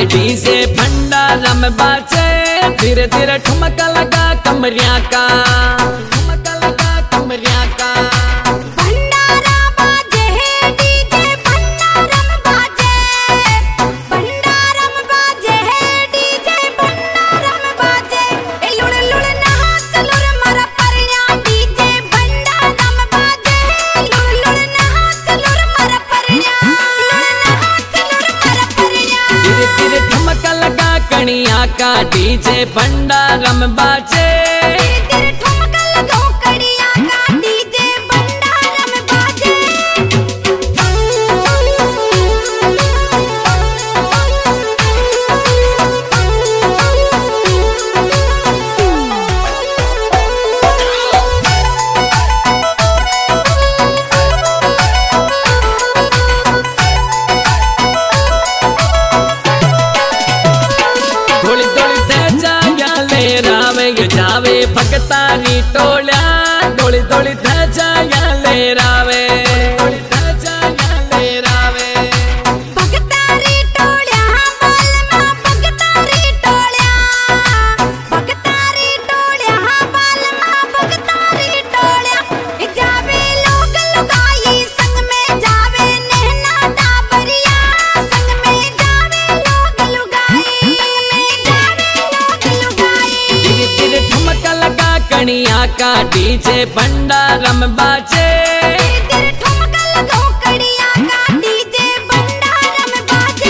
DJ भंडारा में बाजे, धीरे धीरे ठुमका लगा कमरिया का, ठुमका लगा कमरिया का। भंडारा बाजे है डीजे भंडारा में बाजे, भंडारा में बाजे है डीजे भंडारा में बाजे। ए लुड़ लुड़ नाच लुड़ मारा परिया डीजे भंडारा में बाजे, लुड़ लुड़ नाच लुड़ मारा परिया, लुड़ नाच लुड़ मारा परिया। धीरे धीरे ठुमका लगा कणिया का, डीजे भंडारा में बाजे, धीरे धीरे ठुमका लगाओ कड़िया का, डीजे भंडारा में बाजे। धोली धोली ध्वजा ले रावे ये जावे भगतानी टोल्या, धोली धोली ध्वजा ले रावे, धोली ध्वजा ले रावे। भगतारी टोळ्या बालमा भगतारी टोळ्या, भगतारी टोळ्या बालमा भगतारी टोळ्या। ए जावे लोग लुगाई संग में जावे नैना डाबरिया, संग में जावे लोग लुगाई, संग में जावे लोग लुगाई। धीरे धीरे ठुमका लगा कणिया का, डीजे भंडारा में बाजे, धीरे धीरे ठुमका लगाओ कड़िया का, डीजे भंडारा में बाजे।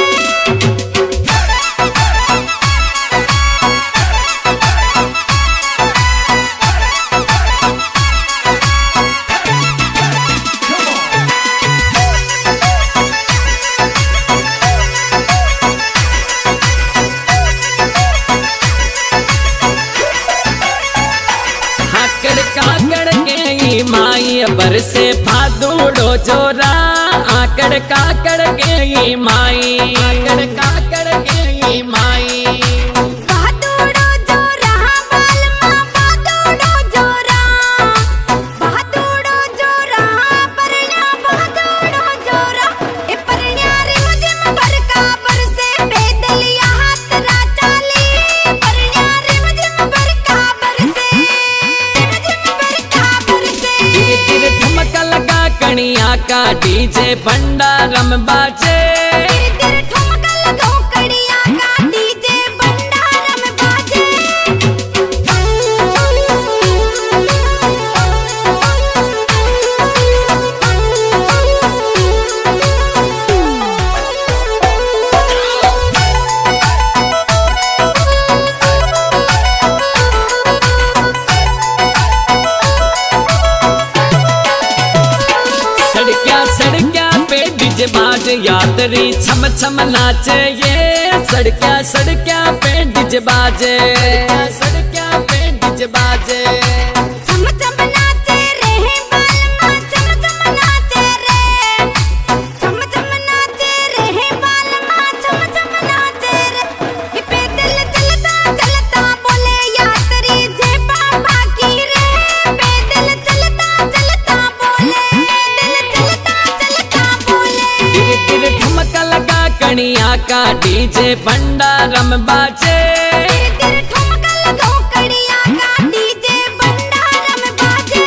आकड़ काकड़ के ई माई बरसे भादुड़ो जोरा, आकड़ काकड़ के ई माई, आकड़ काकड़ के ई माई। बहादुरो जोरा बालमा बहादुरो जोरा, बहादुरो जोरा परण्या बहादुरो जोरा। ए परण्या रे मुझे बरका बरसे बेदलिया हाथ राचाली, परण्या रे मुझे बरका बरसे, मुझे बरका बरसे। धीरे धीरे ठुमका लगा कणिया का, डीजे भंडारा में बाजे, धीरे धीरे ठुमका लगाओ कड़िया का, डीजे भंडारा में बाजे। सड़किया सड़किया पे डीजे बाजे, यात्री छम छम नाचे ये, सड़किया सड़किया पे डीजे बाजे, सड़किया पे डीजे बाजे। चम चम नाचे रे बालमा चम चम नाचे रे, चम चम नाचे रे बालमा चम चम नाचे रे। ये पैदल चलता चलता बोले यात्री जय बाबा की रे, पैदल चलता चलता बोले, पैदल चलता चलता बोले। धीरे धीरे ठुमका लगा कणिया का, डीजे भंडारा में बाजे, धीरे धीरे ठुमका लगाओ कड़िया का, डीजे भंडारा में बाजे।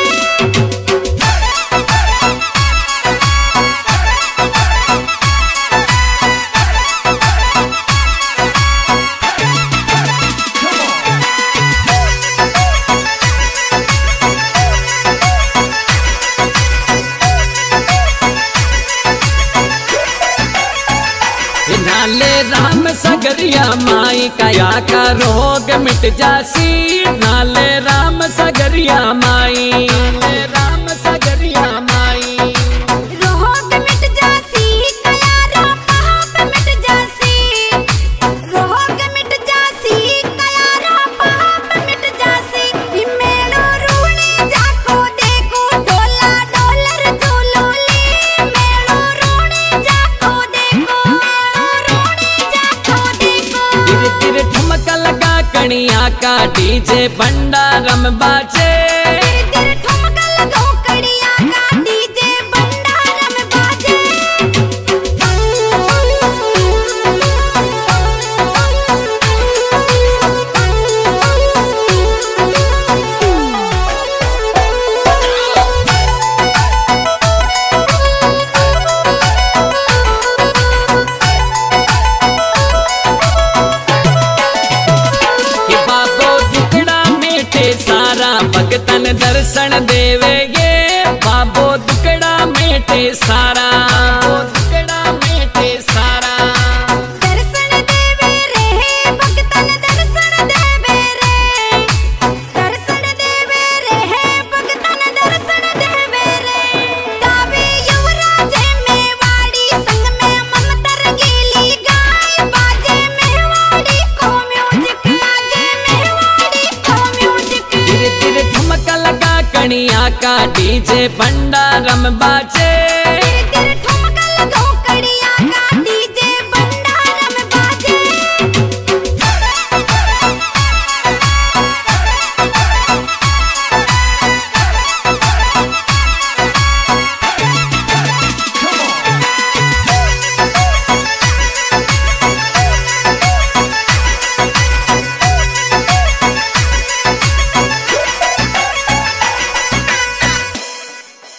नाले राम सगरिया माई काया का रोग मिट जासी, नाले राम सगरिया माई, नाले राम सगरिया माई। रोग मिट जासी कया रो पाप मिट जासी, रोग मिट जासी कया रो पाप मिट जासी। ई मेलो रूणी जाको देखो डोला डॉलर झूलोली, मेलो रूणी जाको देखो, मेलो रूणी जाको देखो। धीरे धीरे ठुमका लगा कणिया का, डीजे भंडारा में बाजे, धीरे धीरे ठुमका लगाओ कड़िया का, डीजे भंडारा में बाजे। दर्शन देवे ये बाबो दुकड़ा मेटे सारा, दुकड़ा मेटे सारा। दर्शन देवे रे भगतन दर्शन देवे रे, दर्शन देवे रे भगतन दर्शन देवे रे। गावे युवराज मेवाड़ी संग में ममता रंगीली गाय, बाजे मेवाड़ी को म्यूजिक, बाजे मेवाड़ी को म्यूजिक। धीरे धीरे ठुमका लगा कणिया का डीजे भंडारम बाजे, तेरे ठुमका लगाओ